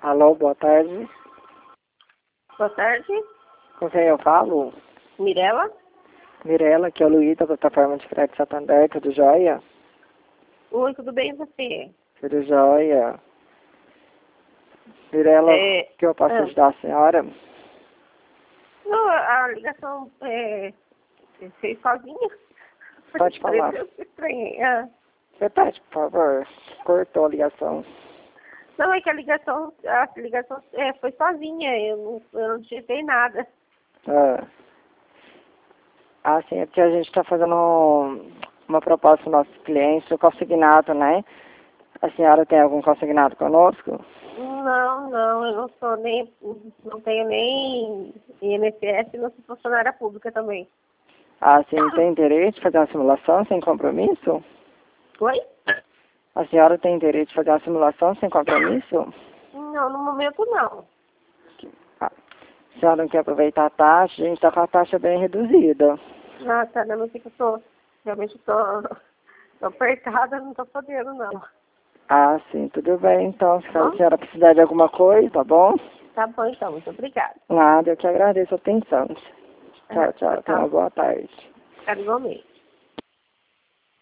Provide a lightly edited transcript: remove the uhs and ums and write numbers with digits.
Alô, boa tarde. Boa tarde, Com quem eu falo? Mirela. Mirela, aqui é o Luiz da plataforma de crédito Santander, tudo jóia? Oi, tudo bem e você? Tudo jóia. Mirela, que eu posso ajudar a senhora? Não, a ligação fez sozinha. Pode falar. Eu estranhei. Repete, por favor. Cortou a ligação. Não, é que a ligação foi sozinha, eu não digitei nada. Sim, é porque a gente está fazendo uma proposta para os nossos clientes, o consignado, né? A senhora tem algum consignado conosco? Não, eu não tenho nem INSS e não sou funcionária pública também. Sim, tem interesse de fazer uma simulação sem compromisso? Oi? A senhora tem interesse de fazer uma simulação sem compromisso? Não, no momento não. A senhora não quer aproveitar a taxa? A gente está com a taxa bem reduzida. Tá, não sei que realmente tô apertada, não tô podendo não. Sim, tudo bem. Então, se a senhora precisar de alguma coisa, tá bom? Tá bom então, muito obrigada. Nada, eu que agradeço a atenção. Tchau, tchau. Tenha uma boa tarde. Igualmente.